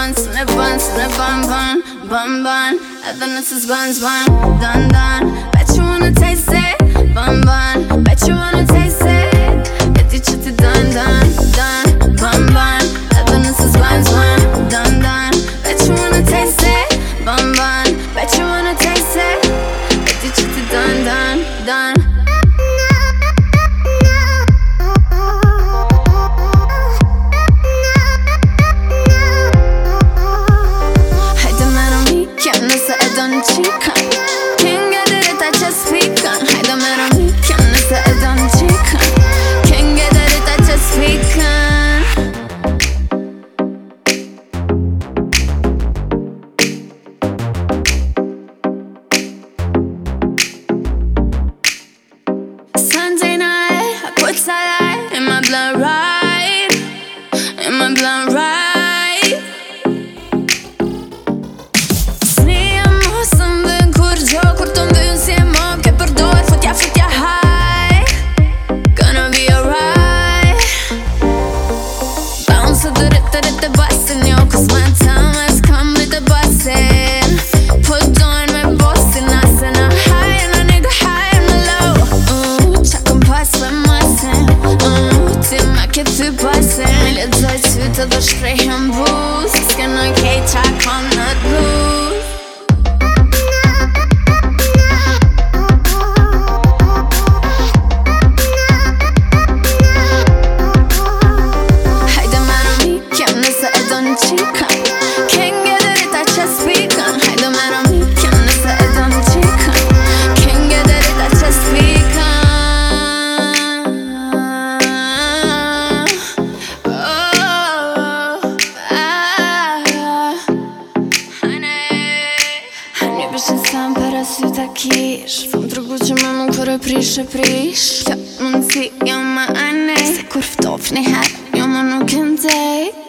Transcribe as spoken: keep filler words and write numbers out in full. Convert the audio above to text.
bun, snip bun, snip bun, bun, bun, bun. Edhe nëse s'bën, s'bën, dun, dun. Bet you wanna taste it, bun, bun. Bet you wanna taste it. E di që ti dun, dun, dun, bun, bun. Edhe nëse s'bën, s'bën, dun, dun. Bet you wanna taste it, bun, bun. Bet you wanna taste it. E di që ti dun, dun, dun. Chica, can't get it if I just speak on. Hajde me rëmikja nëse e do në qika. Can't get it if I just speak on. Sunday night, I put salad in my blood right, in my blood right. Me lexoj sytë dhe shprejhem buz. S'kenoj kej qa kom në t'bluz. Hajde me rëmikja nëse e do në qika. Can't get it if I just speak on. Hajde me rëmikja nëse e do në qika. Can't get it if I just speak on. Që sam para sy ta kish. Fëm tregu që me më kërë prish e prish. Kjo mundësi jo më anej. Se kur ftof një her, jo më nuk ndej.